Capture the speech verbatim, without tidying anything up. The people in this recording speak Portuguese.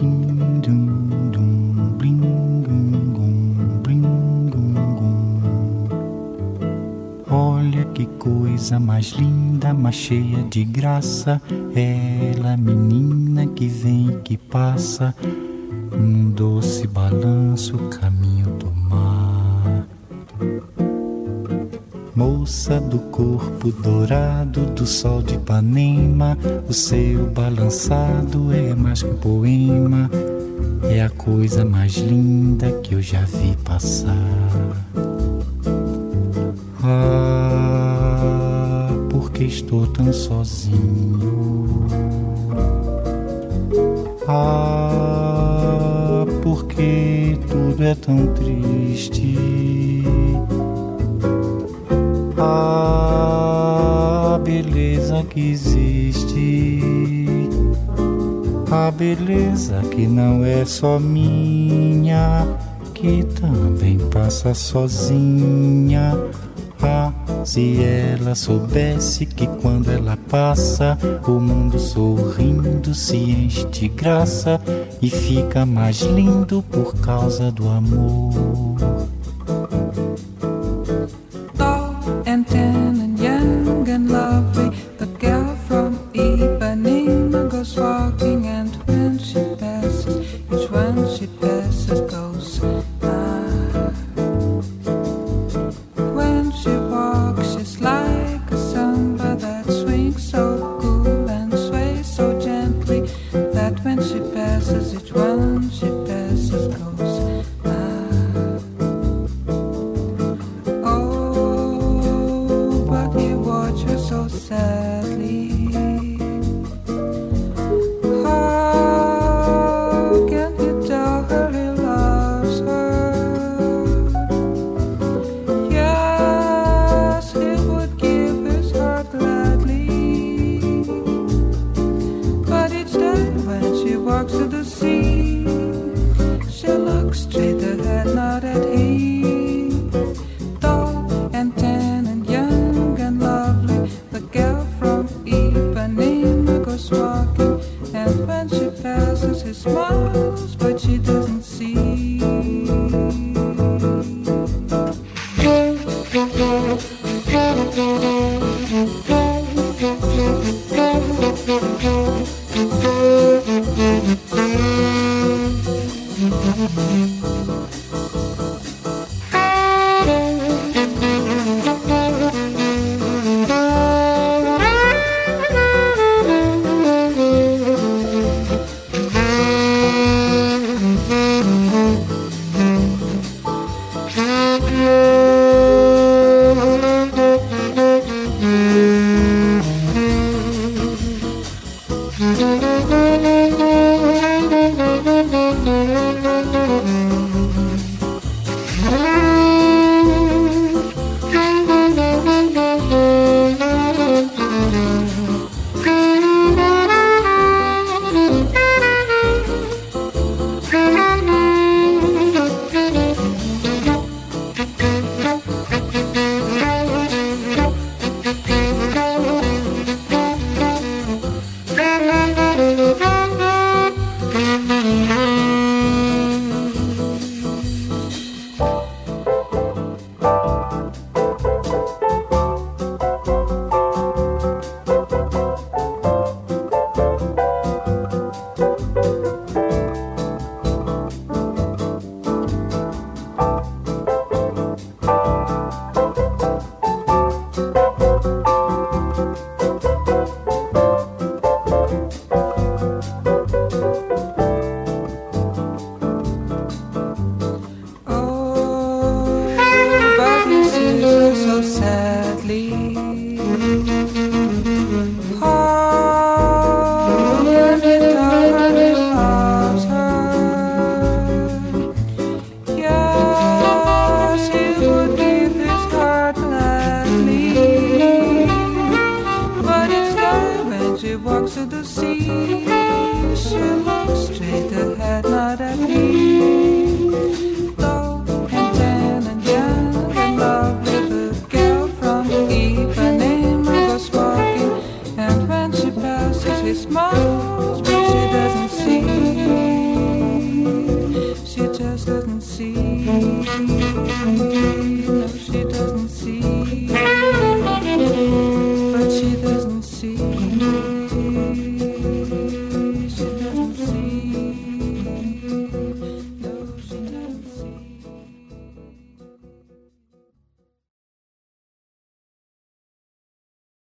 Blim, dum, dum, blim, gum, gum, blim, gum, gum. Olha que coisa mais linda, mais cheia de graça. Ela, menina que vem e que passa num doce balanço, caminho do mar. Moça do corpo dourado do sol de Ipanema, o seu balançado é mais que um poema. É a coisa mais linda que eu já vi passar. Ah, porque estou tão sozinho. Ah, porque tudo é tão triste. A beleza que existe, a beleza que não é só minha, que também passa sozinha. Ah, se ela soubesse que quando ela passa, o mundo sorrindo se enche de graça e fica mais lindo por causa do amor. And tan and young and lovely, the girl from Ipanema goes walking, and when she passes, each one she passes goes ah. When she walks, she's like a samba that swings so cool and sways so gently, that when she passes, each one she passes goes so sadly. How can you tell her he loves her? Yes, he would give his heart gladly. But each day when she walks to the sea, she looks straight ahead, not at him. Tall and tan and young and lovely, the girl from Ipanema goes walking, and when she passes, he smiles, but she doesn't see. me.